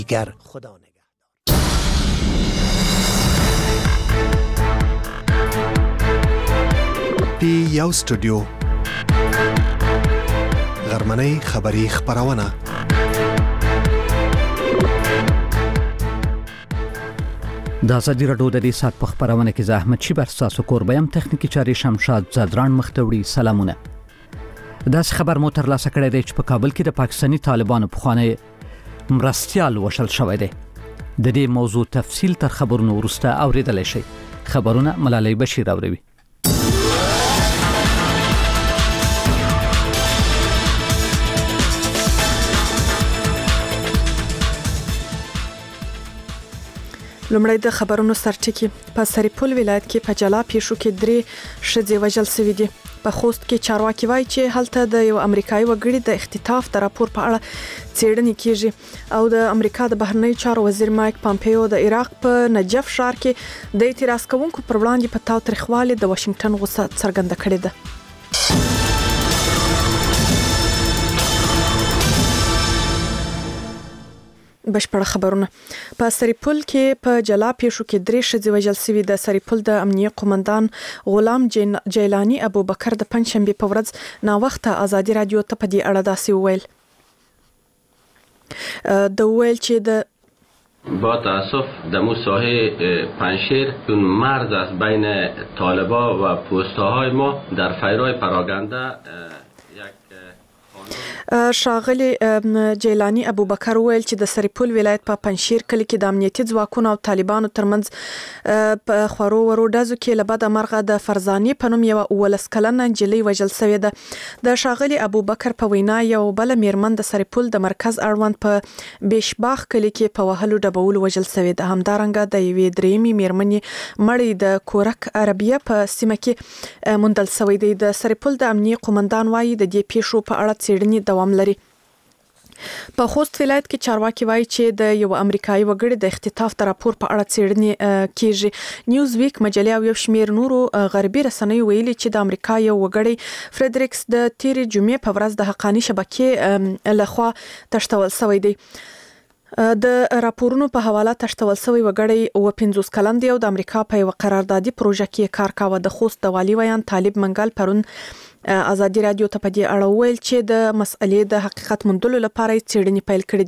دیگر خدا نگهدار. پی یو استودیو غرمنۍ خبری خبرونه د ازادي راډیو د دې سات په خبرونه کې زه احمد شیبر تاسو کوربیم تخنیکی چاري شمشاد زدران مختوړي سلامونه. دا خبر مو تر لاسه کړی دی چې په کابل کې د پاکستانی طالبانو په خوانی مرستيال وشل شوی دی. د دې موضوع تفصیل تر خبرونو وروسته اوریدل شي. خبرونه ملالۍ بشیر اوروي. لومړی د خبرونو سرټکی. په سریپول ولایت کې په جلا پیښو کې 3 ښځې وژل شوې دي. په خوست کې چارواکي وایي چې هلته د یو امریکایي وګړي د اختطاف د راپور په اړه څېړنې کیږي او د امریکا د بهرنی چارو وزیر مایک پامپیو د عراق په نجف ښار کې د اعتراض کوونکو پر وړاندې په تاوتریخوالي د واشنگټن غوسه څرګنده کړې ده. بشپړ خبرونه. په سریپول کې په جلا پیښو کې 3 ښځې وژل شوې. د سریپول د امنیه قومندان غلام جیلانی ابوبکر د پنځشنبه په ورځ نا وخته ازادي رادیو ته په دې اړه داسې وویل. د ویل چې د با تاسف دمو ساحه پنشیر اون مرز است بین طالبا و پوستاهای ما در فیرای پراگنده شاغلی جیلانی ابوبکر ویل چې د سریپول ولایت په پنشیر کلی کې د امنیتي ځواکونو او طالبانو ترمنځ په خورو ورو دازو کې لبد مرغه د فرزاني په نوم یو ولس کلن انجلی وژل شوې ده. د شاغلی ابوبکر په وینا یو بل میرمن د سریپول د مرکز اړوند په بیشباغ کلی کې په وهلو ډبول وژل شوې ده. همدارنګه د یوې درېمې میرمنې مړی د کورک عربیه په سیمه کې موندل شوی دی. د سریپول د امنیه قومندان وایي د دې پیښو په اړه څېړنې دوام لري. په خوست ولایت کې چارواکي وایي چې د یو امریکایي وګړي د اختطاف د راپور په اړه څېړنې کیږي. نیوز ویک مجله او یو شمېر نورو غربي رسنیو ویلي چې د امریکا یو وګړي فریدریکس د تیرې جمعې په ورځ د حقانی شبکې لخوا تښتول شوی دی. د راپورونو په حواله تښتول شوی وګړی 50 کلن دی او د امریکا په یو قراردادي پروژه کې کار کاوه. د خوست د والی ویان طالب منګل پرون ازادي رادیو ته په دې اړه ویل چې د مسئلې د حقیقت موندلو لپاره څېړنې پیل کړې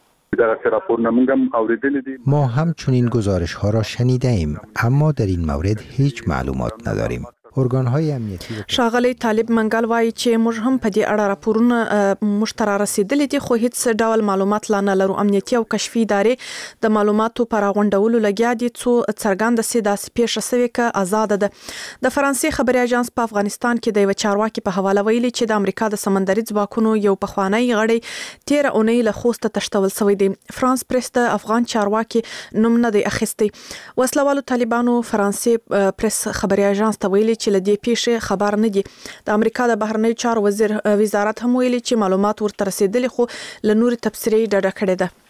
دي. ما هم چنین گزارش ها را شنیده ایم اما در این مورد هیچ معلومات نداریم. ارګان‌های امنیتي شاغلی طالب منګل وایي چې موږ هم په دې اړه راپورونه مشترک رسیدلي دي خو هیڅ ډول معلومات لا نه لرو. امنیتي او کشفي ادارې د معلوماتو پر غونډولو لګیا دي څو څرګنده سي داسې پیښه شوې ک آزاد ده. د فرانسې خبري اژانس په افغانستان کې د یو چارواکي په حواله ویلي چې د امریکا د سمندري ځواکونو یو پخوانی غړی 13 اونۍ له خوسته تښتول شوی دی. فرانس پریس د افغان چارواکي نوم نه دی اخیستی. وسلوالو طالبانو فرانسې پریس خبري اژانس ته ویلي چې لدې پیښې خبر نه دي. د امریکا د بهرنی چارو وزارت هم ویلي چې معلومات ورته رسیدلي خو له نوري تبصرې ډډه کړې ده.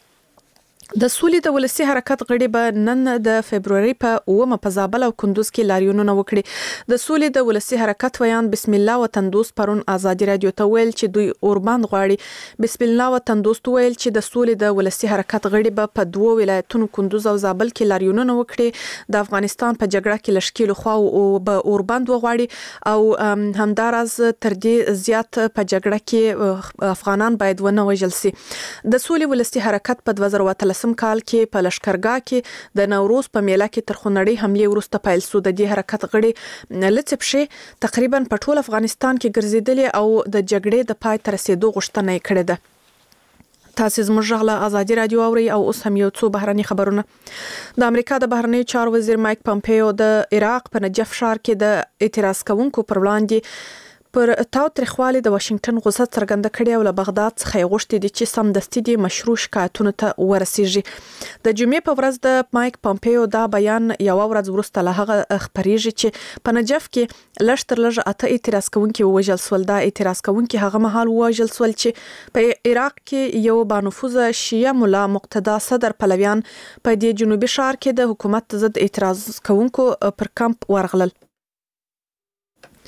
د سولې د ولسی حرکت غړي به نن د فبرवरी په 9 په زابل او کندوز کې لاریونونه وکړي. د سولې د ولسی حرکت ویان بسم الله وطن دوست پرون ازادي رادیو ته ویل چې دوی اوربند غواړي. بسم الله وطن دوست ویل چې د سولې د ولسی حرکت غړي به په 2 ولایتونو کندوز او زابل کې لاریونونه وکړي. د افغانستان په جګړه کې لشکېل خو او به اوربند وغواړي او همدارز تر دې زیات په جګړه کې افغانان باید ونه وژل شي. د سولې ولسی حرکت په 2013 کال کې په لشکرګاه کې د نوروز په میله کې تر خونړۍ حمله ورسته پیل شو. د دې حرکت غړي لڅپشه تقریبا په ټول افغانستان کې ګرځیدلي او د جګړې د پای تر رسیدو غوښتنه یې کړې ده. تاسو زموږ غلا ازادي رادیو اوري او اوس هم یو څو بهرني خبرونه. د امریکا د بهرنی چارو وزیر مایک پامپیو د عراق په نجف ښار کې د اعتراض کوونکو پر وړاندې پر تاوتریخوالي د واشنگټن غوسه څرګنده کړې او له بغداد څخه غوښتي دي چې سمدستي د مشروع شکایتونو ته ورسیږي. د جمعې په ورځ د مایک پامپیو دا بیان یو ورځ وروسته له هغه خبرېږي چې په نجف کې لږ تر لږه 8 اعتراض کوونکي وژل شول. دا اعتراض کوونکي هغه مهال وژل شول چې په عراق کې یو بانفوذ شیعه مولا مقتدا صدر پلویان په دې جنوبي ښار کې د حکومت ضد اعتراض کوونکو پر کمپ ورغلل.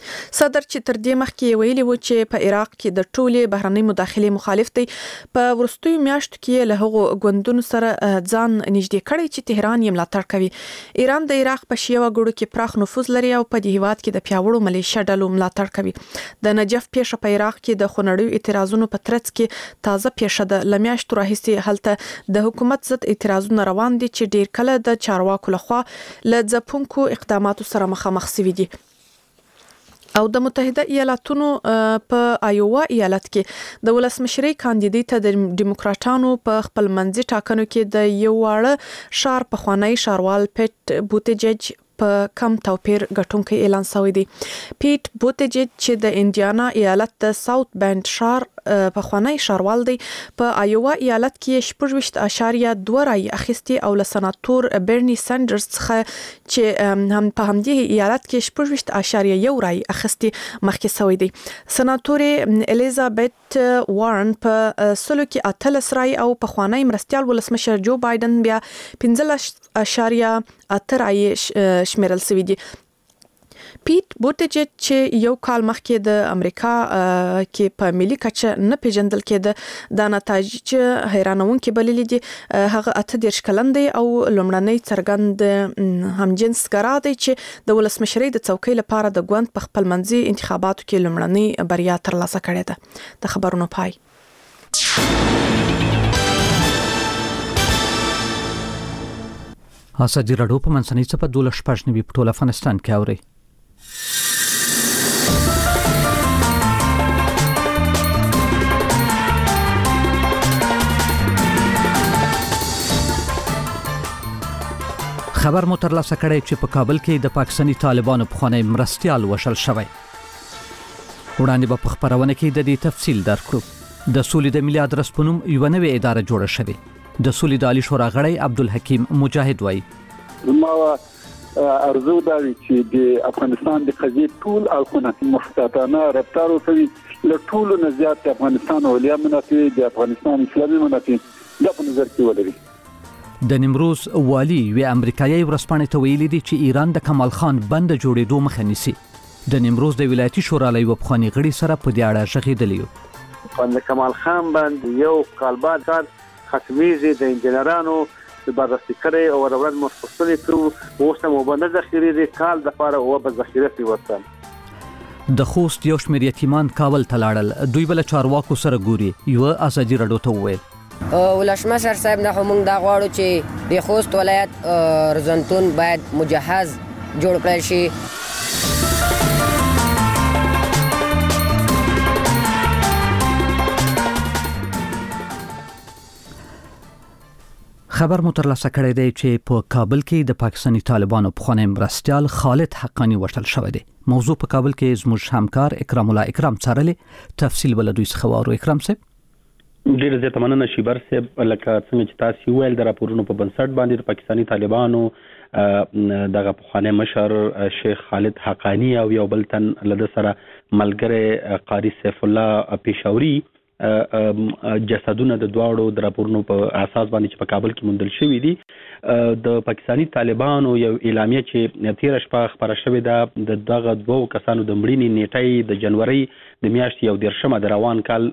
صدر چې تر دې مخکې ویلي و چې په عراق کې د ټولې بهرنۍ مداخلې مخالف دی. په ورستیو میاشتو کې له هغو ګوندونو سره ځان نږدې کړی چې تهران یې ملاتړ کوي. ایران د عراق په شیعه وګړو کې پراخ نفوذ لري او په دې هیواد کې د پیاوړو ملیشیا ډلو ملاتړ کوي. د نجف پیښه په عراق کې د خونړیو اعتراضونو په ترڅ کې تازه پیښه ده. له میاشتو راهیسې هلته د حکومت ضد اعتراضونه روان دي چې ډیر کله د چارواکو لخوا له ځپونکو اقداماتو سره مخامخ شوي دي. او د متحده ایالاتونو په آیووا ایالت کې د ولسمشرۍ کاندیدټ د ډیموکراټانو په خپل منځي ټاکنو کې د یو واړه شار پخوانی شاروال پیټ بوتیجج په کم توپیر ګټونکي اعلان شوی دی. پیټ بوتیجج چې د انډیانا ایالت د ساوث بند شار پخوانی شاروال دی په آیووا ایالت کې 26.2 رای اخیستي او له سناتور برني سانډرز څخه چې هم په همدې ایالت کې 26.1 رای اخیستي مخکې شوی دی. سناتور الیزابت وارن په سلو کې 18 رای او پخوانی مرستيال ولسمشر جو بایدن بیا 15.8 رای شمیرل شوی دی. پیټ بوتیجج چې یو کال مخکې د امریکا کې په ملي کچه نه پیژندل کېده د نتایج چې حیرانونکي بللي دي. هغه 18 کلن دی او لومړنی څرګند همجنس ګرا دی چې د ولسمشرۍ د څوکۍ لپاره د ګوند په خپل منځي انتخاباتو کې لومړنی بریا ترلاسه کړې ده. د خبرونو پای. ازادي راډیو په منځنۍ څپه 12 په ټول افغانستان کې اوري. خبر مو ترلاسه کړی چې په کابل کې د پاکستاني طالبانو پخوانی مرستيال وشل شوی. وړاندې په خبرونه کې د دې تفصیل درکړو. د سولې د ملي ادرس په نوم یو نوې اداره جوړه شوې. د سولې د عالی شورا غړی عبدالحکیم مجاهد وایي ما ارزو دا چې د افغانستان د قضیې ټول اړخونه محتاطانه رفتار وکړي. له ټولو نه زیات د افغانستان اولیا منافع د افغانستان اسلامي منافع د په نظر کې ولري. د نیمروز والی وی امریکایي ورسپانې ته ویلي دي چې ایران د کمال خان بند جوړېدو مخه نیسي. د نیمروز د ولایتي شورا لوی پخوانی غړي سره په دې اړه شغېدلی. د کمال خان بند یو کال بعد ختمیږي د انجنیرانو د بررسي کړي او ورور مفصلي کړو اوس هم وبنه ذخیره دي کال د لپاره او به ذخیره سی ورته. د خوست یو شمېر یتیمان کابل ته لاړل. دوی بل چارواکو سره ګوري. یو ازادي راډیو ته وویل ولسمشر صاحب نه موږ دا غواړو چې د خوست ولایت رزنتون باید مجهز جوړ کړل شي. خبر مو ترلاسه کړی دی چې په کابل کې د پاکستاني طالبانو پخوانی مرستيال خالد حقانی وشل شوی دی. موضوع په کابل کې زموږ همکار اکرام الله اکرام څارلې. تفصیل بل دوی څخه وارو. اکرام صاحب ډیر زیات مننه شیبر صاحب. لکه څنګه چې تاسو ویل د راپورونو په بنسټ باندې د پاکستاني طالبانو دغه پخوانی مشر شیخ خالد حقانی او یو بل تن له سره ملګری قاری سیف الله پېښوري جسدونه د دواړو د راپورونو په اساس باندې چې په کابل کې موندل شوی دي. د پاکستاني طالبانو یو اعلامیه چې 13 شپه خبره شوې ده د دغه دوه کسانو د مړینې نیټه د جنوري د میاشتې 11 د روان کال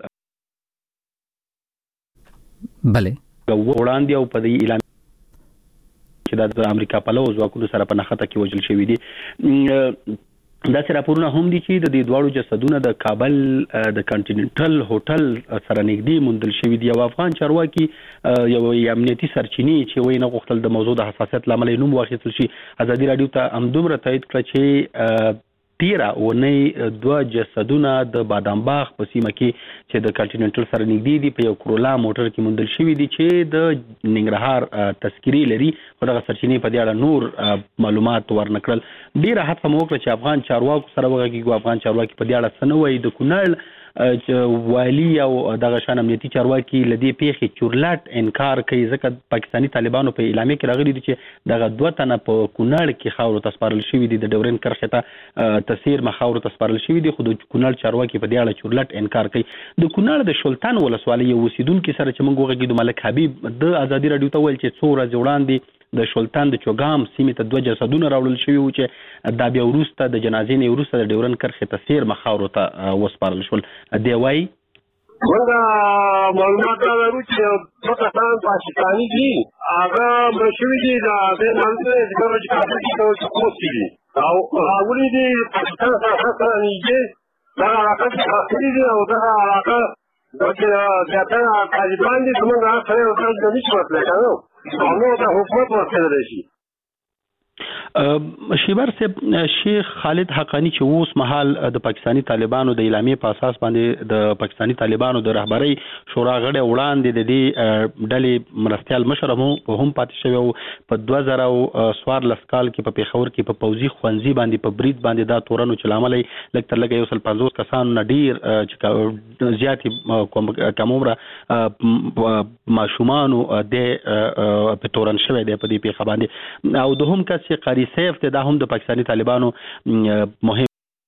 بله وړاندې او په دې اعلان چې د امریکا په لور ځواکونو سره په نخته کې وژل شوی دي. دا سره راپورونه هم دي چې د دې دوړو جسدونه د کابل د کانټیننټل هوټل سره نږدې موندل شوی دي. او افغان چارواکي یو امنیتي سرچینې چې وینه غوښتل د موضوع د حساسیت لامل نوم واخیستل شي. ازادي راډیو ته همدومره تایید کړ چې 13 ونې دوه جسدونه د بادام باغ په سیمه کې چې د کانټیننټل سره نږدې دي په یو کرولا موټر کې موندل شوی دي چې د ننګرهار تذکری لري. خو دغه سرچینې په دې اړه نور معلومات ورنکړل. ډیره هڅه مو وکړه چې افغان چارواکو سره وغږیږو. افغان چارواکي په دې اړه څه نه وایي. د کونړ والی او دغه شان امنیتي چارواکي لدی پیښې چورلټ انکار کوي ځکه پاکستاني طالبانو په اعلامیه کې راغلي دي چې دغه دوه تنه په کونړ کې خاور تسپارل شوی دي. د ډورین کرښې ته تسیر مخاور تسپارل شوی دي. خو د کونړ چارواکي په دې اړه چورلټ انکار کوي. د کونړ د شلتان ولسوالۍ یو اوسیدونکو سره چې موږ وغږیدو ملک حبیب د ازادي راډیو ته ویل چې څو ورځې وړاندې د شولتان د چوګام سیمې ته 2 جسدونه راوړل شوي وو چې دا بیا وروسته د جنازې نه وروسته د ډیورن کرښې ته سیر مخاورو ته وسپارل شول. دی وایي موږ معلومات لرو چې دوه کسان پاکستاني دي، هغه مړه شوي دي، د هغې منځ چې کوم دي او راغلي دي پاکستان سره نږدې دغه علاقه کې حاصلي دي او دغه علاقه چې زیاتره طالبان دي زموږ هغه سره یو ځای نه شي ورتلی که نه او نو د حکومت ورتلی شي. شیبر صاحب، شیخ خالد حقانی چې اوس مهال د پاکستانی طالبانو د اعلامیې په اساس باندې د پاکستانی طالبانو د رهبرۍ شورا غړي وړاندې د دې ډلې مرستیال مشر هم پاتې شوی او په 2014 کال کې په پیښور کې په پوځي خوندزي باندې په برید باندې دا تورنو چې لامل لږ تر لږه 150 کسان نه ډیر چې زیاتې کم عمره ماشومانو د په تورن شوی دی په دې پیښه باندې او دوهم کس چې قاری سیف ته دا هم د پاکستانی طالبانو مهم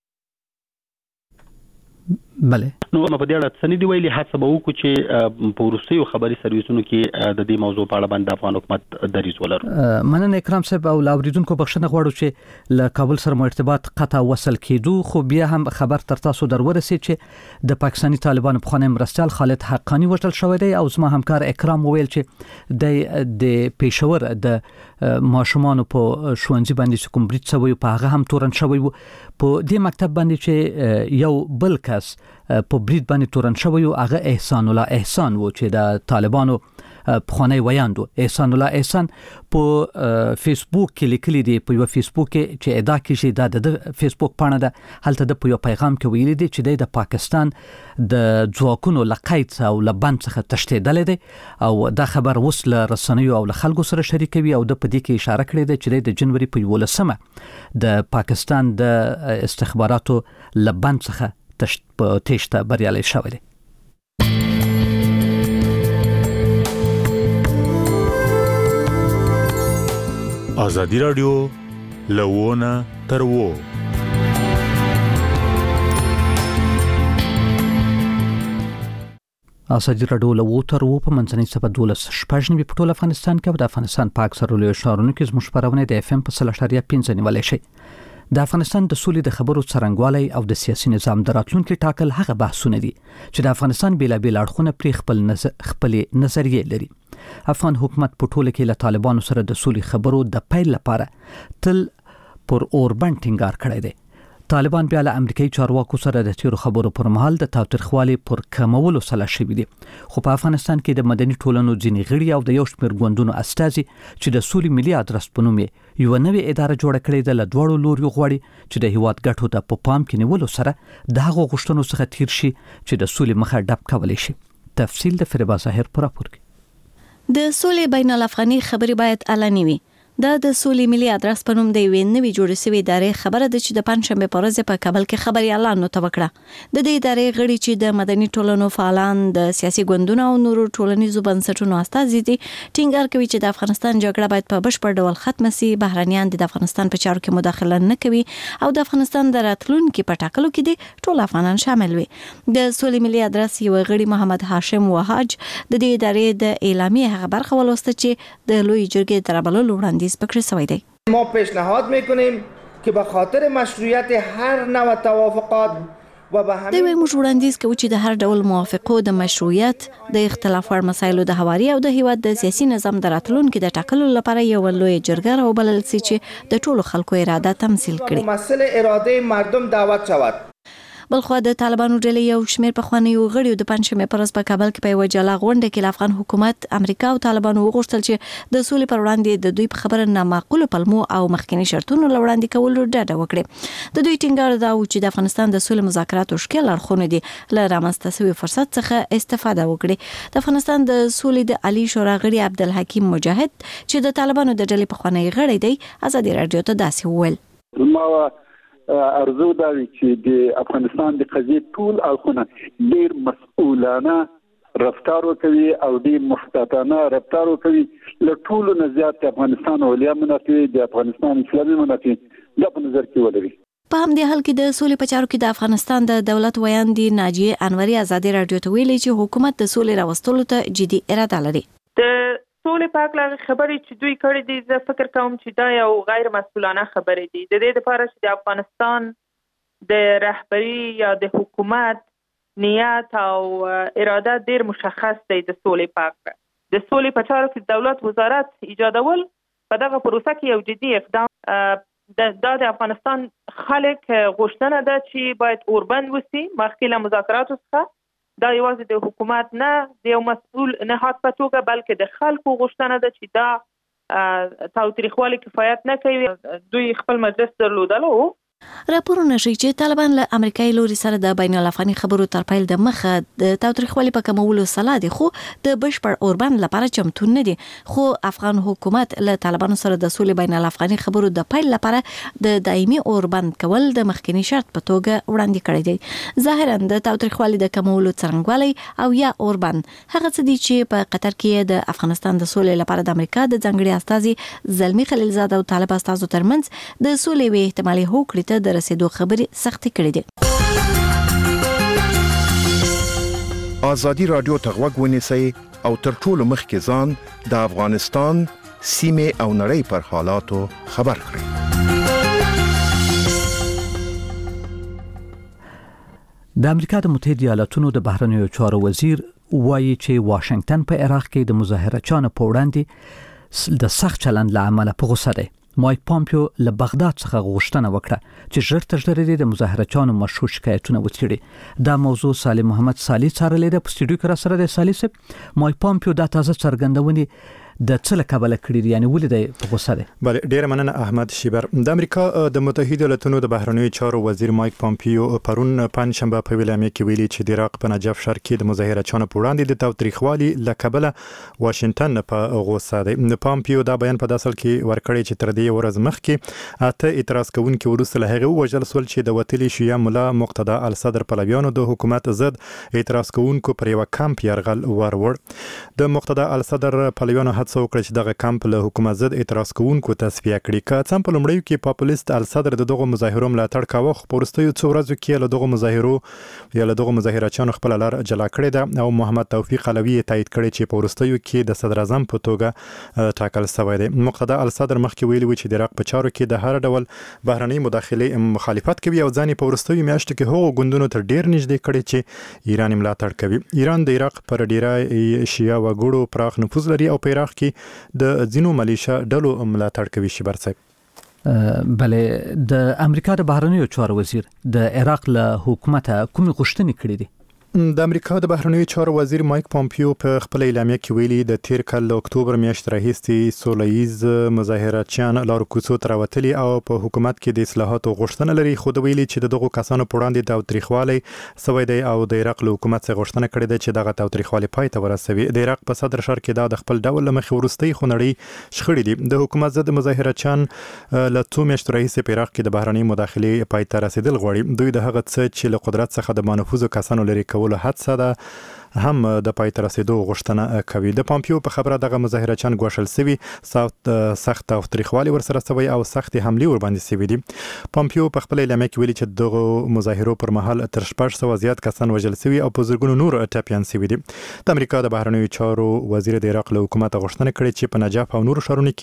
بله نو په دې اړه څه نه دی ویلي. هڅه به وکړو چې په وروستیو خبري سرویسونو کې د دې موضوع په اړه باندې افغان حکومت دریځ ولرو. مننه اکرام صاحب او لاوریدونکو بخښنه غواړو چې له کابل سره مو ارتباط قطع وصل کېدو، خو بیا هم خبر تر تاسو در ورسید چې د پاکستانی طالبانو پخوانی مرستیال خالد حقانی وژل شوی دی او زما همکار اکرام وویل چې د پیښور د ماشومانو په ښوونځي باندې کوم برید شوی په هغه هم تورن شوی وو. په دې مکتب باندې چې یو بل کس په برید باندې تورن شوی او هغه احسان الله احسان وو چې د طالبانو پخوانی ویاندو. احسان الله احسان په فیسبوک کې لیکلي دی، په یو فیسبوک کې چې ادعا کوي دا د فیسبوک پاڼه ده، هلته د په یو پیغام کې ویلي دی چې د پاکستان د ځواکونو لقید او لبند څخه تښتېدل دي او دا خبر اوس له رسنیو او له خلکو سره شریکوي او د پدې کې اشاره کړې ده چې د جنوري په 11 د پاکستان د استخباراتو لبند څخه تشته بریالي شوی دی. ازادي رادیو لوونه تر وو. ازادي رادیو لوونه تر وو په منځنۍ صفه 12 شپږ په ټول افغانستان کې او د افغانستان په اکثرو لویو ښارونو کې زموږ خبرونه د FM په 3.5 نیولای شي. د افغانستان د سولې د خبرو څرنګوالی او د سیاسي نظام د راتلونکي ټاکل هغه بحثونه دي چې د افغانستان بیلابیل اړخونه پرې خپل نظریې لري. افغان حکومت په ټوله کې له طالبانو سره د سولې خبرو د پیل لپاره تل پر اوربند ټینګار کړی دی. طالبان بیا له امریکایي چارواکو سره د تیرو خبرو پر مهال د تاوتریخوالي پر کمولو سلا شوي دي، خو په افغانستان کې د مدني ټولنو ځینې غړي او د یو شمېر ګوندونو استازي چې د سولې ملي ادرس په نوم یو نوې اداره جوړه کړې ده له دواړو لوريو غواړي چې د هیواد ګټو ته په پام کې نیولو سره د هغو غوښتنو څخه تیر شي چې د سولې مخه ډب کولی شي. تفصیل د فریبا ظاهر پر راپور کې. د سولې بین الافغاني خبري باید اعلاني وي. دا د سولې ملي ادرس په نوم د یوې نوې جوړې شوې ادارې خبره ده چې د پنځشنبه په ورځ په کابل کې خبري اعلان نو وکړه. د دې ادارې غړي چې د مدني ټولنو فعالان، د سیاسي ګوندونو او نورو ټولنیزو بنسټونو استازي دي، ټینګار کوي چې د افغانستان جګړه باید په بشپړ ډول ختم شي، بهرانيان د افغانستان په چارو کې مداخله نه کوي او د افغانستان د راتلونکو په ټاکلو کې دي ټول افغانان شامل وي. د سولې ملي ادرس یو غړي محمد هاشم وهاج د دې ادارې د اعلامیه هغه برخه ولوسته چې د لوی جرګې دربلو وړاندیز پکې شوی دی. ما پیشنهاد میکنیم که به خاطر مشروعیت هر نوع توافقات و به همین دوی موږ وړاندیز کوو چې د هر ډول موافقو د مشروعیت، د اختلاف وړ مسایلو د هواري او د هیواد د سیاسي نظام د راتلونکو د ټاکلو لپاره یو لوی جرګه راوبلل شي چې د ټولو خلکو اراده تمثيل کړي. مسله اراده مردم دعوت شود. بلخو د طالبانو ډلې یو شمېر پخوانیو غړیو د پنځشنبه په ورځ په کابل کې په یوه جلا غونډه کې افغان حکومت، امریکا او طالبانو وغوښتل چې د سولې پر وړاندې د دوی په خبره نامعقوله پلمو او مخکنی شرطونو لوړاندې کولو ډډه وکړي. د دوی ټینګار دا و چې د افغانستان د سولې مذاکراتو ښکېل اړخونه دي له رامنځته شوي فرصت څخه استفاده وکړي. د افغانستان د سولې د عالی شورا غړي عبدالحکیم مجاهد چې د طالبانو د ډلې پخوانی غړی دی، ازادي رادیو ته داسې وویل: ارزو دا چې د افغانستان د قضیې ټول اړخونه ډېر مسؤلانه رفتار وکوي او ډېر محتاطانه رفتار وکوي. له ټولو نه زیات د افغانستان اولیا منافع، د افغانستان اسلامي منافع دا په نظر کې ولري. په همدې حال کې د سولې په چارو کې د افغانستان د دولت ویاندې ناجیه انوري ازادي رادیو ته ویلي چې حکومت د سولې راوستلو ته جدي اراده لري. د سولې په هکله خبرې چې دوی کړې دي زه فکر کوم چې دا یو غیر مسؤلانه خبرې دي. د دې لپاره چې د افغانستان د رهبري یا د حکومت نیت او اراده ډیر مشخص دی د سولې په هکله. د سولې په چارو کې دولت وزارت ایجادول په دغه پروسه کې یو جدي اقدام د افغانستان خلک غوښتنه ده چې باید اوربند وسی مخکې له مذاکراتو څخه. دا یوازې د حکومت نه د یو مسؤل نهاد په توګه بلکې د خلکو غوښتنه ده چې دا تاوتریخوالي کفایت نه کوي. دوی خپل مجلس درلودلو. راپورونه ښیي چې طالبان له امریکایي لوري سره د بین الافغاني خبرو تر پیل د مخه د تاوتریخوالي په کمولو سلا دي، خو د بشپړ اوربند لپاره چمتو نه دي. خو افغان حکومت له طالبانو سره د سولې بین الافغاني خبرو د پیل لپاره د دایمي اوربند کول د مخکنی شرط په توګه وړاندې کړی دی. ظاهرا د تاوتریخوالي د کمولو څرنګوالی او یا اوربند هغه څه دي چې په قطر کې د افغانستان د سولې لپاره د امریکا د ځانګړي استازي زلمی خلیلزاد او طالب استازو ترمنځ د سولې وی احتمالي هوکړې د رسیدو خبرې سختې کړې دي. ازادي رادیو ته غوږ ونیسئ او تر ټولو مخکې ځان د افغانستان سیمې او نړۍ پر حالاتو خبر کړئ. د امریکا د متحده ایالاتونو د بهرنیو چارو وزیر وایي چې واشنگټن په عراق کې د مظاهرچیانو په وړاندې د سخت چلند له امله په غوسه دی. مایک پامپیو له بغداد څخه غوښتنه وکړه چې ژر تر ژره د مظاهرچیانو مشهور شکایتونه وڅېړي. دا موضوع صالح محمد صالح څارلې ده. په سټوډیو کې را سره د صالح صاحب. مایک پامپیو دا تازه څرګندونې د څه له کبله کړي دي، یعنی ولې دی په غوسه دی؟ بله، ډیره مننه احمد شیبر. د امریکا د متحده ایالاتونو د بهرنیو چارو وزیر مایک پامپیو پرون پنځشنبه په ویلامه کې ویلي چې د عراق په نجف ښار کې د مظاهرچیانو په وړاندې د تاوتریخوالي له کبله واشنگټن په غوسه دی. پامپیو دا بیان په داسل کې ورکړی چې تر دې ورځ مخکې 8 اعتراض کوونکي وروسته له هغه وژل شول چې د وتلي شیعه مولا مقتدا الصدر پلویانو د حکومت ضد اعتراض کوونکو پر یو کمپ یرغل ورور. د مقتدا الصدر پلویانو هڅه وکړه چې دغه کمپ له حکومت ضد اعتراض کوونکو تصفیه کړي. که څم په لومړیو کې پاپولیست الصدر دغه مظاهرو ملاتړ کاوه، خو په وروستیو څو ورځو کې له دغه مظاهرو یا له دغه مظاهرچیانو خپل لار جلا کړې ده او محمد توفیق علوي تایید کړی چې په وروستیو کې د صدر اعظم په توګه ټاکل شوی دی. مقتدا الصدر مخکې ویلي و چې د عراق په چارو کې د هر ډول بهرنۍ مداخلې مخالفت کوي او ځان په وروستیو میاشتو کې هغو ګوندونو ته ډیر نږدې کړي چې ایران ملاتړ کوي. ایران د عراق پر ډیره شیعه وګړو پراخ نفوذ لري او په عراق کې د ځینو ملیشیا ډلو ملاتړ کوي. شیبر صاحب، بله، د امریکا د بهرنیو چارو وزیر د عراق له حکومت کومې غوښتنې کړې دي؟ د امریکا د بهرنیو چارو وزیر مایک پامپیو په خپل اعلامیه کې ویلي د تیر کال د اکتوبر میاشتې راهیسې سولهییز مظاهرچیان لارو کوڅو ته راوتلي او په حکومت کې د اصلاحاتو غوښتنه لري، خو د ویلي چې دغه کسانو په وړاندې تاوتریخوالی سوی دی او د عراق له حکومت څخه غوښتنه کړې ده چې دغه تاوتریخوالی پای ته ورسوي. د عراق په صدر ښار کې دا د خپل ډول له مخې وروستۍ خونړۍ شخړې دي. د حکومت ضد مظاهرچیان له څو میاشتو راهیسې په عراق کې د بهرنۍ مداخلې پای ته رسیدل غواړي. دوی د هغه څه چې له قدرت څخه د مانفوذو کسانو لري کولو هڅه ده هم د پای ته رسیدو غوښتنه کوي. د پامپیو په خبره دغه مظاهرچیان ګوښل شوي، سخت تاوتریخوالي ورسره شوی او سخت حملې ورباندې شوي دي. پامپیو په خپل اعلامیه کې ویلي چې دغه مظاهرو پر مهال تر 600 زیات کسان وژل شوي او په زرګونو نور ټپیان شوي دي. د امریکا د بهرنیو چارو وزیر د عراق له حکومت غوښتنه کړې چې په نجف او نورو ښارونو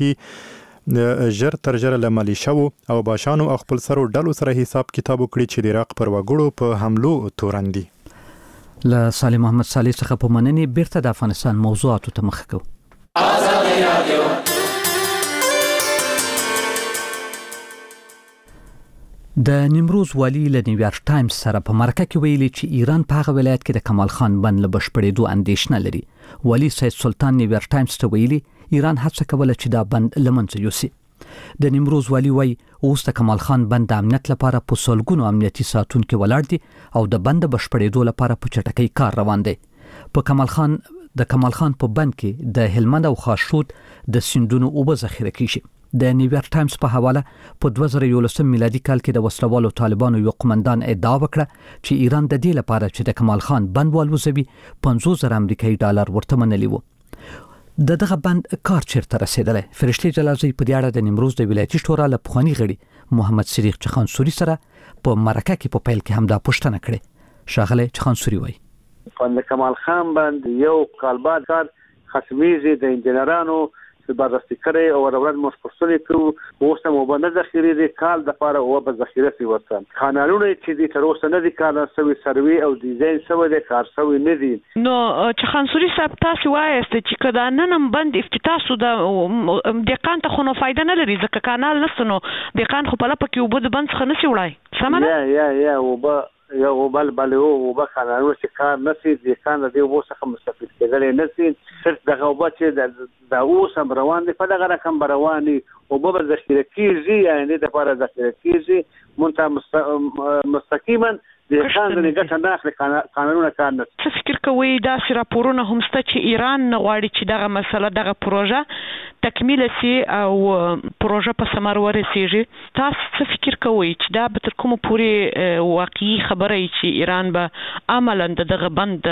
کې ژر تر ژره له ملیشاو او باشانو او خپل سرو ډلو سره حساب کتاب وکړي چې د عراق پر وګړو په حملو تورن دي. له صالح محمد صالح څخه په مننې بیرته د افغانستان موضوعاتو ته مخه کوو. ازادي رادیو د نیمروز والی له نیویارک ټایمز سره په مرکه کې ویلي چې ایران په هغه ولایت کې د کمال خان بند له بشپړېدو اندېښنه لري. والی سید سلطان نیویارک ټایمز ته ویلي ایران هڅه کوله چې دا بند له منځه یوسي. د نیمروز والی وایي اوس د کمال خان بند د امنیت لپاره په سلګونو امنیتي ساتونکي ولاړ دي او د بند د بشپړېدو لپاره په چټکۍ کار روان دی. د کمال خان په بند کې د هلمند او خاشرود د سیندونو اوبه ذخیره کیږي. د نیویارک ټایمز په حواله په 2011 میلادي کال کې د وسلوالو طالبانو یو قومندان ادعا وکړه چې ایران د دې لپاره چې د کمال خان بند والوزوي 50,000 امریکایي ډالر ورته منلي وو. دغه بند کار چیرته رسیدلی؟ فرشتي جلالزی په دې اړه د نیمروز د ولایتي شورا له پخواني غړي محمد صدیق چخانسوري سره په مرکه کې په پیل کې هم دا پوښتنه کړې. ښاغلی چخانسوري وایي د کمال خان بند یو کال بعد کار خصمیزې د انجنیرانو بررسي کړي او ورورد مشخصولي کوو اوس هم وبنه ذخیره دي کال د لپاره او په ذخیره سی ورته قانونونه چې د تر اوسه نه دي کار سوي سروي او ډیزاین سوي د کار سوي نه دي نو چې خانسوري صاحب تاسو وایست چې کدا نن بند افتتاح سو د دقان ته خو نو فائدہ نه لري ځکه کانال نستنو دقان خو په لپاره کې وبد بند څخه نشي وړای سمانه یا وبا یا وبال بلو وبا قانونونه چې کار نشي د کان د وبو څخه مستفید کېدل نشي صرف دغه وبا چې د اوس هم روان دي په دغه رقم رواني او به ذخیره کیږي یعنی د لپاره ذخیره کیږي منتها مستقیما د کان د ګټه نه اخلي قانونونه کار نه څه فکر کوي دا راپورونه هم ست چې ایران نه غواړي چې دغه مسله دغه پروژه تکمیل شي او پروژه په ثمر ورسیږي تاسو څه فکر کوي چې دا به تر کومه پورې واقعي خبره چې ایران به عملاً دغه بند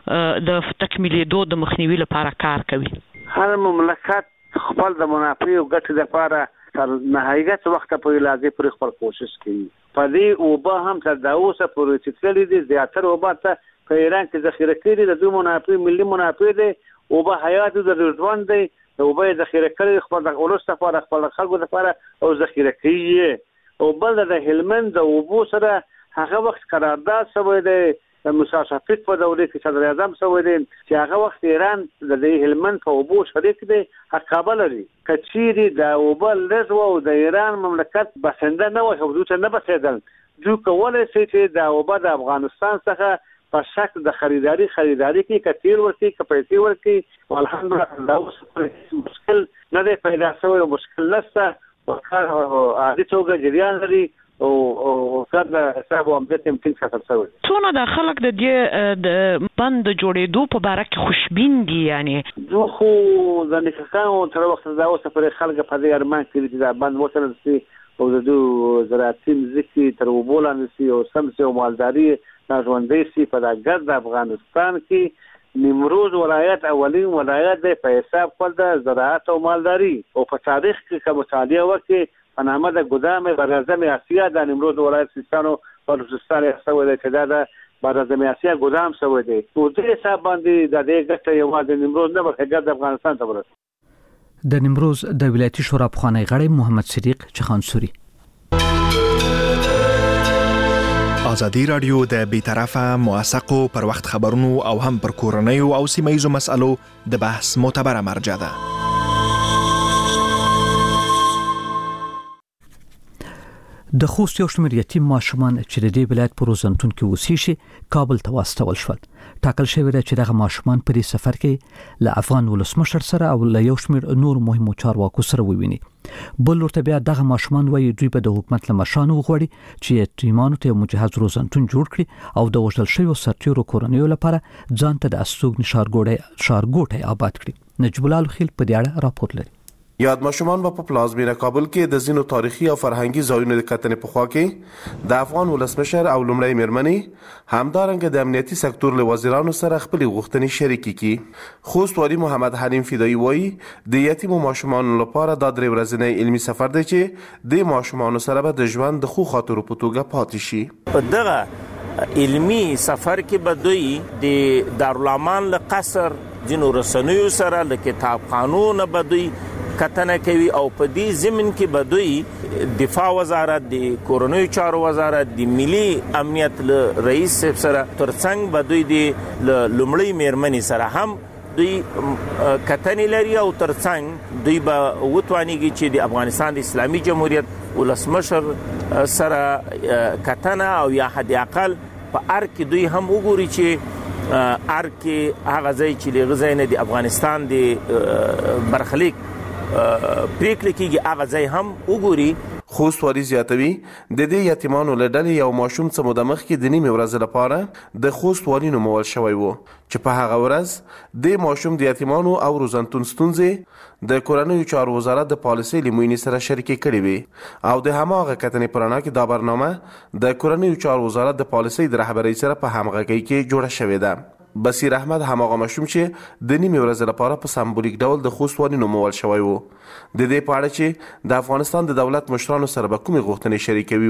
د تکمیلېدو د مخنیوي لپاره کار کوي هر مملکت خپل د منافع او ګټې لپاره تر نهایت وخت پورې لازم پر خپل کوشش کوي په دې او به هم تر دا اوسه پورې چې تللی دي زیاتره او به ته په ایران کې ذخیره کړي د دوی منافع ملي منافع دي او به حیات د ژوند دي او به ذخیره کړي خپل د اولس لپاره خپل خلکو لپاره او ذخیره کوي او بل د هلمند او بو سره هغه وخت قرارداد شوی دی د مسافرت په دوره کې صدر اعظم شوی دی چې هغه وخت ایران د هلمند په اوبو شریک دی حق لري کچيري د اوبل لږ او د ایران مملکت بسنده نه و حدود نه بسیدل جو کولای شي چې د اوبه د افغانستان څخه په شکل د خریداري کې کتیر ورکی کپېټي ورکی الحمدلله مشکل نه دی پیدا شوی مشکل نشته او عادي توګه جریان لري او کله حساب هم د تمکین څخه سره څونه د خلک د دې د بند جوړېدو په اړه کې خوشبین دي یعنی زه خو د نکاحونو تر وخت دا اوسه پر خلک په دې ارمان کې چې دا بند وصل شي او د دوه زراعتي مزکي تر وبولان شي او سمسي او مالداري ژوندې شي په دغه افغانستان کې نیمروز ولایت اولین ولایت دی په حساب خپل د زراعت او مالداري او په تاریخ کې کوم مطالعه وکړي په نامه د ګدام برازم اسیا د نیمروز ولایت سیستانو بلوچستان سوي د کدا د برازم اسیا ګدام سوي دی په دې حساب باندې د دې ګټه یو د نیمروز نه بلکې د افغانستان ته ورسېږي د نیمروز د ولایتي شورا پخوانی غړی محمد صدیق چخانسوري ازادي رادیو د بیطرفه موثقو پر وخت خبرونو او هم پر کورنیو او سیمایي مسالو د بحث معتبره مرجع ده د خوست یو شمېر یتیم ماشومان چې د دې ولایت په روزنتون کې اوسېږي کابل ته واستول شول ټاکل شوی دی چې دغه ماشومان په دې سفر کې له افغان ولسمشر سره او له یو شمېر نور مهمو چارواکو سره وویني بل ورته بیا دغه ماشومان وایي دوی به د حکومت له مشرانو وغواړي چې یتیمانو ته مجهز روزنتون جوړ کړي او د وژل شویو سرتیرو کورنیو لپاره ځان ته د استوګنې ښارګوټی آباد کړي نجیب الله خیل په دې اړه راپور لري یاد ماشومان په پلازمینه کابل کې د زینو تاریخي او فرهنګي ځایونو د کتنې په خوا کې د افغان ولسمشر او لومړی میرمنې همدارنګه د امنیتي سکتور له وزیرانو سره خپل غوښتنې شریکې کړي خوست والي محمد حلیم فدایی وایي د یتیمو ماشومانو لپاره دا درې ورځنی علمي سفر دی چې د ماشومانو سره به د ژوند د خو خاطرو په توګه پاتې شي په دغه علمي سفر کې به دوی د دارالامان له قصر جنو رسنیو سره له کتابخانو به دوی کتنه کوي او په دې ضمن کې به دوی دفاع وزارت د کورنیو چارو وزارت د ملي امنیت رئیس سره ترڅنګ به دوی د لومړی میرمنې سره هم دوی کتنې لري او ترڅنګ دوی به وتوانیږي چې د افغانستان د اسلامي جمهوریت ولسمشر سره کتنه او یا حد اقل په ار کې دوی هم وګوري چې ار کې هغه ځای چې لغزاینه د افغانستان د برخلیک پریکړه کېږي هغه ځای هم وګوري خوست والي زیاتوي د دې یتیمانو له ډلې یو ماشوم څه موده مخکې د نیمې ورځې لپاره د خوست والي نومول شوی و چې په هغه ورځ د ماشوم د یتیمانو او روزنتون ستونزې د کورنیو چارو وزارت د پالیسۍ له مینې سره شریکې کړې وي او د هماغه کتنې په رڼا کې دا برنامه د کورنیو چارو وزارت د پالیسۍ د رهبرۍ سره په همغږۍ کې جوړه شوې ده بصیر احمد هماغه ماشوم چې د نیمې ورځې لپاره په سمبولیک ډول د خوست والي نومول شوی و د دې په اړه چې د افغانستان د دولت مشرانو سره به کومې غوښتنې شریکوي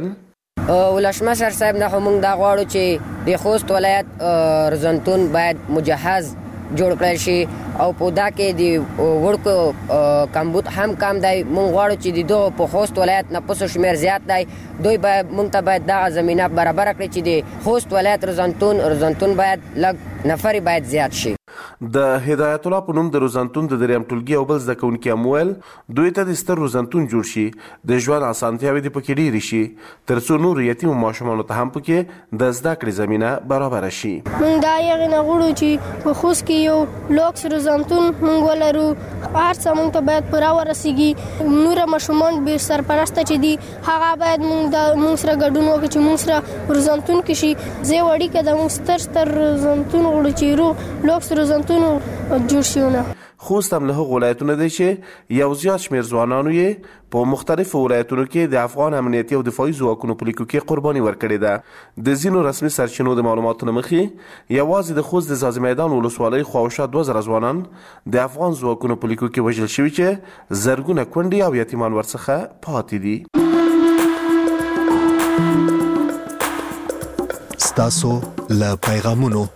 ویل ولسمشر صاحب نه موږ دا غواړو چې د خوست ولایت روزنتون باید مجهز جوړ کړل شي او په دا کې د ورکو کمبود هم کم دی. مونږ غواړو چې د دوه په خوست ولایت نه پسو شمیر زیات دی. دوی باید مونږ ته باید دا زمينه برابر کړي چې د خوست ولایت روزنتون باید لږ نفر باید زیات شي. د هدایت الله په نوم د روزنتون د دریم ټولګي او بل زده کوونکي امویل دوی ته د ستر روزنتون جوړ شي د ژوند اسانتیاوې د پکې ډېرې شي ترڅو نور یتیم ماشومانو ته هم پکې د زده کړې زمينه برابر شي. موږ دا یې نه غواړو چې په خوست کې یو لوکس روزنتون موږ ولرو. هر څه موږ ته باید پوره ورسیږي. نور ماشومان به سرپرسته چې دي هغه باید موږ سره ګډون وکړي چې موږ سره روزنتون کې شي. زه وړي کې د موږ ستر روزنتون غواړو چې لوکس روزنتون جوړ شي. خوست هم له ولایتونو دی چې یو زیات شمیر ځوانانو یې په مختلفو ولایتونو کې د افغان امنیتي او دفاعي ځواکونو په لیکو کې قرباني ورکړې ده. د ځینو رسمي سرچینو د معلوماتو مخې یوازې د خوست د ځاځي میدان ولسوالۍ خواوشا 2000 ځوانان د افغان ځواکونو په لیکو کې وژل شوي چې زرګونه کونډې او یتیمان ورڅخه پاتې دي. ستاسو له پیغامونو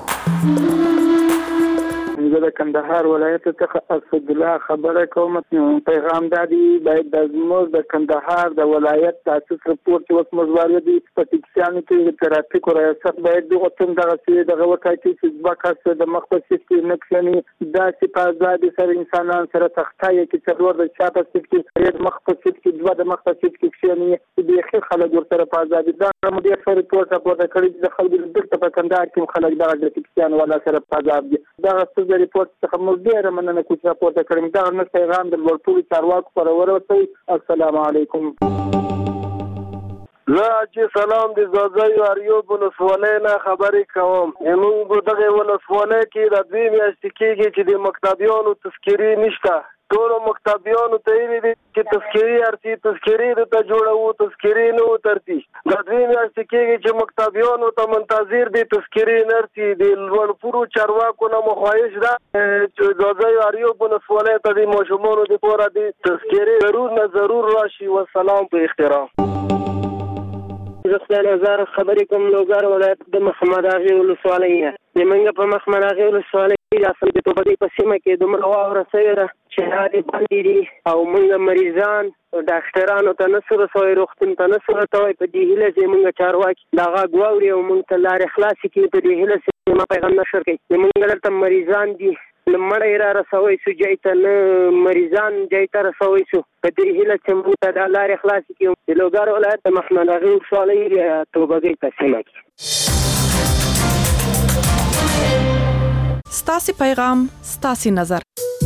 زه د کندهار ولایت څخه اسد الله خبره کوم. پیغام دادی باید د زموږ د کندهار د ولایت تاسیس رپورت اوس مزواري دي په ټیکسیانو کې د ترافیک ریاست باید دغه تم دغه سي دغه وکړي چې ځکه د مختص کې نکښني دا چې په ځای سره انسانان سره تختای کې څلور د چاپه کې مختص کې دوه د مختص کې کښني د اخر خلک ورسره په ځای دا مدیر سره رپورت کړی د خلکو د په کندهار کې خلک دغه ټیکسیان ولا سره په ځای دي. دا ریپورت څخه موږ ډېر مننه کوم چې راپورته کړم. دا نن پیغام د ورټول چارواکو پر ورسوي. السلام علیکم. زه چې سلام د زازای اریوب ولسوالۍ نه خبرې کوم. موږ دغه ولسوالۍ کې د 2 میاشتې کېږي چې د مکتبیانو تذکیري نشته. ټول مکتبیانو ته یې دي چې تذکیري ارتي تذکیري ته جوړو تذکیري نو ترتي. د 2 میاشتې کېږي چې مکتبیانو ته منتظر دي تذکیري نرتي د لوړپورو چارواکو نه مخواهش ده چې زازای اریوب ولسوالۍ ته د ماشومانو د پوره د تذکیري ضرور راشي. والسلام په احترام. زه نظر خبرې کوم لوګر ولایت د محمد اغه ولسوالۍ نه منګه په محمد اغه ولسوالۍ د اصل د توبې په سیمه کې دومره واوره سویره چې هغه باندې دي او موږ مریضان ډاکټرانو ته نسو رسوي روغتون ته نسو رسوي. په دې هیله چې موږ چارواکي دا غواړي او موږ ته لارې خلاص کړي. په دې هیله چې ما پیغام نشر کوي موږ دلته مریضان دي لمړی را رسوي سو جایته نه مریضان جایته رسوي سو. په دې هیله چې موږ ته د لارې خلاص کړي. د لوګر ولایت د محمد اغه ولسوالۍ توبې په سیمه کې. ستاسي پیغام ستاسي نظر.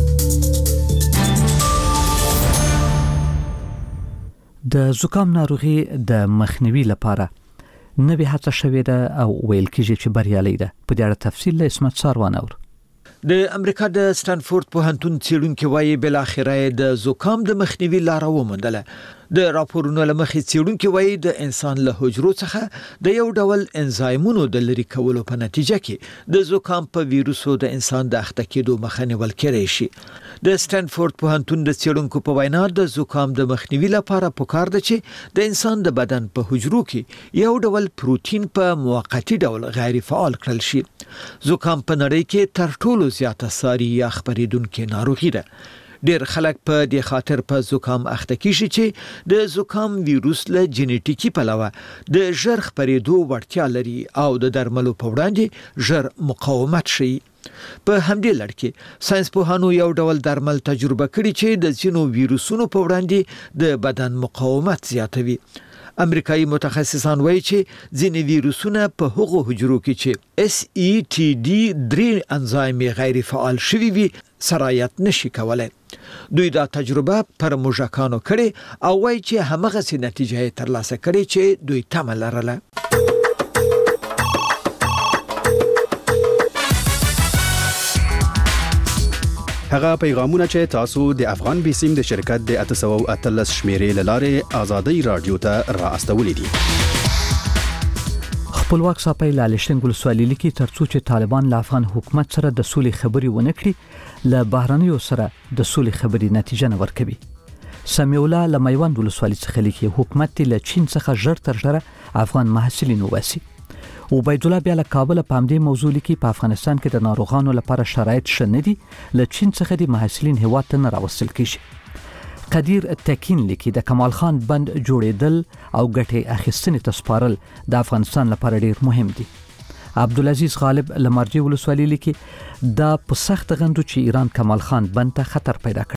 د زکام ناروغي د مخنیوي لپاره نوې هڅه شوې ده او ویل کېږي چې بریالۍ ده. په دې اړه تفصیل له اسمت ساروان اور. د امریکا د سټانفورد پوهنتون څېړونکو وايي بل اخره د زکام د مخنیوي لار وموندله. د راپورونو لمخې څېړونکو وايي د انسان له حجرو څخه د یو ډول انزایمونو د لري کولو په نتیجه کې د زکام په ویروسو د انسان د اخته کېدو مخه نیول کېږي شي. د سټانفورد پوهنتون د څېړونکو په وینا د زکام د مخنیوي لپاره پکار ده چې د انسان د بدن په حجرو کې یو ډول پروتین په موقتی ډول غیر فعال کړل شي. زکام په نړۍ کې تر ټولو زیاته ساري یا خبرېدونکې ناروغي ده. ډېر خلک په دې خاطر په زکام اخته کیږي چې د زکام ویروس له جینیټیکي پلوه د ژر خبرېدو وړتیا لري او د درملو په وړاندې ژر مقاومت شي. په همدې لړ کې ساينس پوهانو یو ډول درمل تجربه کړي چې د ځینو ویروسونو په وړاندې د بدن مقاومت زیاتوي. امریکایي متخصصان وایي چې ځینې ویروسونه په هغو حجرو کې چې SETD3 انزایم غیر فعال شوي وي سرایت نشي کولای. دوی دا تجربه پر موږکانو کړي او وایي چې همغه سي نتیجه ترلاسه کړي چې دوی تمه لرله. هغه پیغامونه چې تاسو د افغان بیسیم د شرکت د 813 شمیرې لاره آزادۍ رادیو ته را استولې دي. خپلواک صاحب لالشتنګ ولسوالۍ لیکي ترڅو چې طالبان له افغان حکومت سره د سولې خبري ونه کړي له بهرانيو سره د سولې خبري نتیجه نه ورکوي. سمیع الله لمایوند ولسوالۍ څخه لیکي حکومت له چین څخه ژر تر ژره افغان محصلین وباسي. عبید الله بیا له کابل په همدې موضوع لیکي په افغانستان کې د ناروغانو لپاره شرایط ښه نه دي، له چین څخه د محصلین هیواد ته نه راوستل کیږي. قدیر تکین لیکي د کمال خان بند جوړېدل او ګټې اخیستنې ته سپارل د افغانستان لپاره ډیر مهم دي. عبدالعزیز غالب لمرجی ولسوالۍ لیکي دا په سخت غندو چې ایران کمال خان بند ته خطر پیدا کړ.